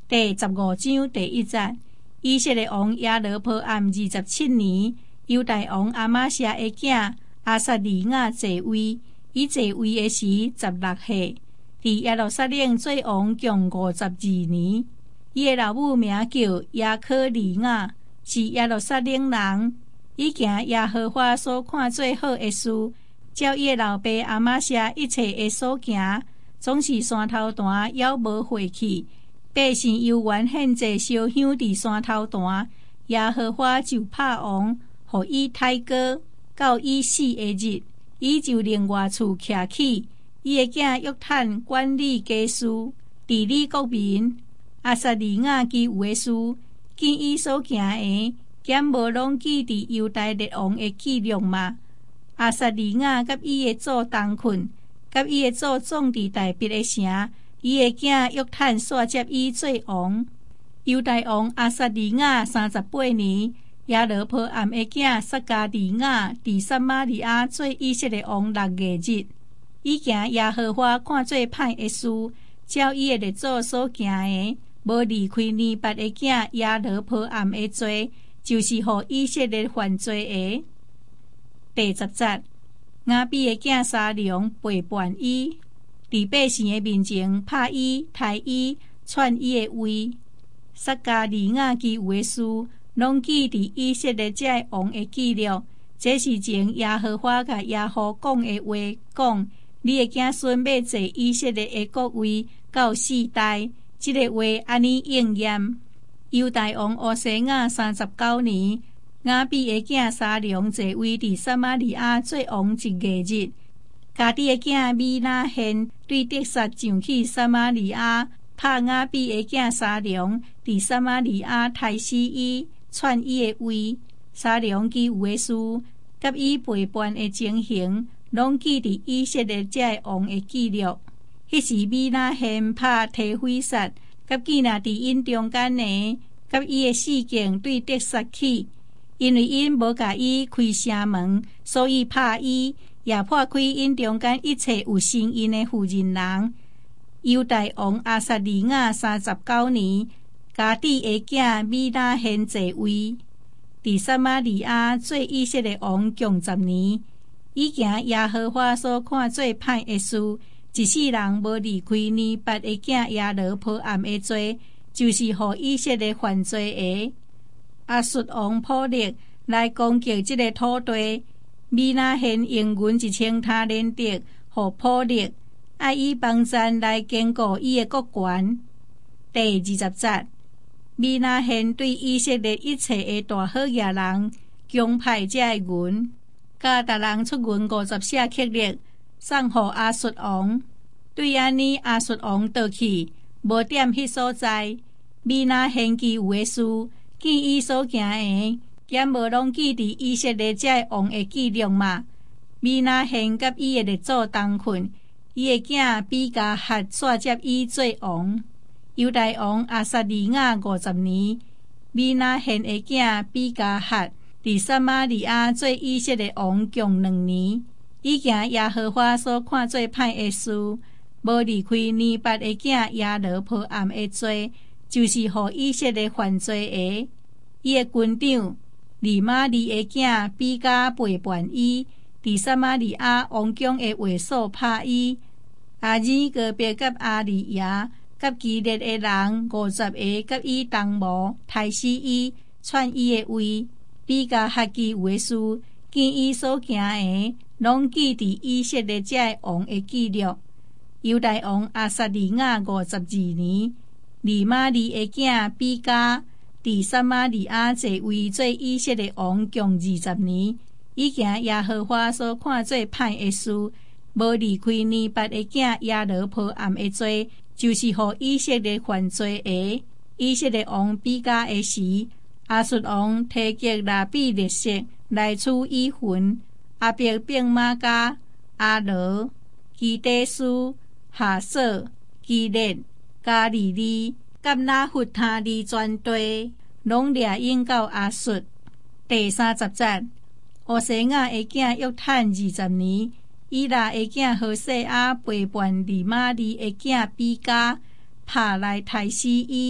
第15章第1節，以色列王耶羅波暗27年，猶大王亞瑪謝的囝亞撒利雅繼位。伊繼位的時16歲，佇耶路撒冷做王共52年。伊的老母名叫亞科利雅，是耶路撒冷人。伊行耶和華所看最好的事，照伊的老爸亞瑪謝一切的所行，總是山頭壇枵無廢去。百姓猶原獻祭燒香佇山頭壇，耶和華就拍王，予伊太高，到伊死的日。伊就另外厝徛起，伊的囝約坦管理家事，治理國民。亞撒利雅其有的事，見伊所行的，檢無攏記佇猶大列王的記錄嘛。亞撒利雅甲伊的祖同困，甲伊的祖葬佇大別的城，伊的囝約坦煞接伊做王。猶大王亞撒利雅38年。耶羅波暗的囝撒迦利雅佇撒瑪利亞做以色列王6月日，伊行耶和華看做歹的事，照伊的列祖所行的，無離開尼八的囝耶羅波暗的罪，就是予以色列犯罪的。第10節，亞比的囝沙龍背叛伊，佇百姓的面前拍伊、刣伊、篡伊的位。撒迦利雅其有的事，攏記佇以色列這王的記錄，這是前耶和華甲耶戶講的話，講你的子孫要坐以色列的國位到4代，這個話安尼應驗。猶大王烏西雅39年，亞比的囝沙龍坐位佇撒瑪利亞做王1月日，家己的囝米拿現對得撒上去撒瑪利亞，拍亞比的囝沙龍佇撒瑪利亞刣死伊。篡伊的位，沙龍其有的事，甲伊背叛的情形，攏記佇以色列這王的記錄。迄時米拿現拍提斐薩，甲基拿佇因中間呢，甲伊的四境對得撒去，因為因無甲伊開城門，所以拍伊，也破開因中間一切有生因的婦人人。猶大王亞撒利雅39年。家己的囝米拿現坐位，佇撒瑪利亞做以色列王共10年，伊行耶和華所看做歹的事，一世人無離開尼八的囝耶羅波暗的罪，就是予以色列犯罪的。亞述王普勒來攻擊這個土地，米拿現用銀1000他連得，予普勒，愛伊幫贊來堅固伊的國權。第20節。米拿現對以色列一切的大好野人，強派這銀，甲逐人出銀50舍克勒，送予亞述王。對安尼亞述王倒去，無點迄所在。米拿現其有的事，見伊所行的，檢無攏記佇以色列這王的記錄嘛。米拿現甲伊的列祖同困，伊的囝比加哈煞接伊做王。猶大王亞撒利雅50年，米拿現的囝比加哈佇撒瑪利亞做以色列王共2年，伊行耶和華所看做歹的事，無離開尼八的囝耶羅波暗的罪，就是予以色列犯罪的。伊的軍長利瑪利的囝比加背叛伊，佇撒瑪利亞王宮的會所拍伊。阿爾哥別甲阿利亞。甲基列的人50個甲伊同謀，刣死伊，篡伊的位。比加哈基有的事，見伊所行的，攏記佇以色列這王的記錄。猶大王亞撒利雅52年，利瑪利的囝比加佇撒瑪利亞坐位做以色列王共20年，伊行耶和華所看做歹的事，無離開尼八的囝耶羅波暗的罪。就是予以色列犯罪的。以色列王比加的時，亞述王提擊拉比列色來處以魂，阿別並瑪加、阿羅、基底斯、哈瑟、基列、加利利、甲那弗他利全地，攏掠引到亞述。第30節，烏西雅的囝約坦20年。伊拉的囝何西阿背叛利瑪利的囝比加，拍來刣死伊，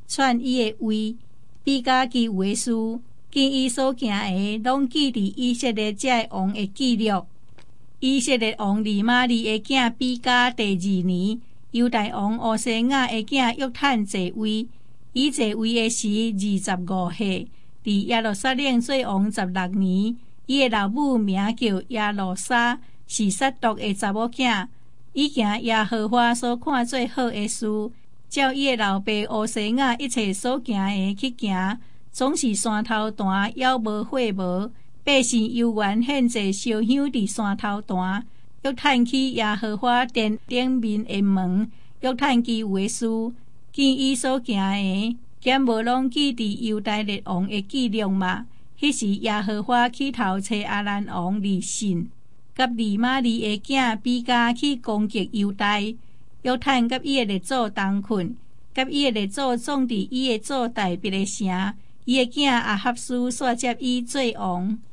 篡伊的位，比甲其有的事，见伊所行的，拢记伫以色列遮的王的记录。以色列王利玛利的囝比加第2年，犹大王乌西雅的囝约坦继位。伊继位的时25岁，伫耶路撒冷做王16年。伊的老母名叫耶路撒，是撒督的查某囝。伊行耶和华所看做好的事，照伊的老爸乌西雅一切所行的去行，总是山头坛枵无火无，百姓犹原献祭烧香伫山头坛。约坦去耶和华殿顶面的门，约坦其有的事，见伊所行的，检无拢记伫犹大列王的记录嘛？迄时耶和华起头找亚兰王利信，甲利玛利的囝比加去攻击犹大。约坦甲伊的列祖同困，甲伊的列祖葬伫伊的祖大别的城。伊的囝亚哈斯煞接伊做王。